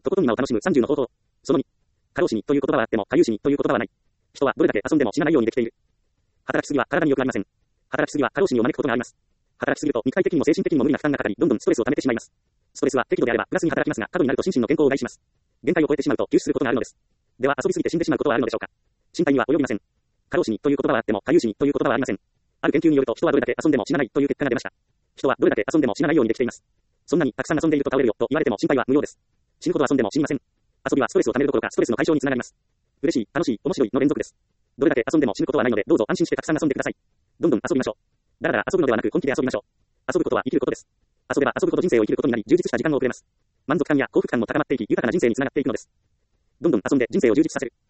とことん今を楽しむ30の方法。その2。過労死にという言葉はあっても、過有死にという言葉はない。人はどれだけ遊んでも死なないようにできている。働きすぎは体に良くありません。働きすぎは過労死にを招くことがあります。働きすぎると肉体的にも精神的にも無理な負担がかかり、どんどんストレスを溜めてしまいます。ストレスは適度であればプラスに働きますが、過度になると心身の健康を害します。限界を超えてしまうと休止することがあるのです。では遊びすぎて死んでしまうことはあるのでしょうか。心配には及びません。過労死にという言葉はあっても、過有死にという言葉はありません。ある研究によると人はどれだけ遊んでも死なないという結果が出ました。人はどれだけ遊んでも死なないようにできています。そんなにたくさん遊んでいると倒れるよと言われても心配は無用です。死ぬほど遊んでも死にません。遊びはストレスを溜めるどころかストレスの解消につながります。嬉しい、楽しい、面白いの連続です。どれだけ遊んでも死ぬことはないので、どうぞ安心してたくさん遊んでください。どんどん遊びましょう。だらだら遊ぶのではなく本気で遊びましょう。遊ぶことは生きることです。遊べば遊ぶほど人生を生きることになり、充実した時間を送れます。満足感や幸福感も高まっていき、豊かな人生につながっていくのです。どんどん遊んで人生を充実させる。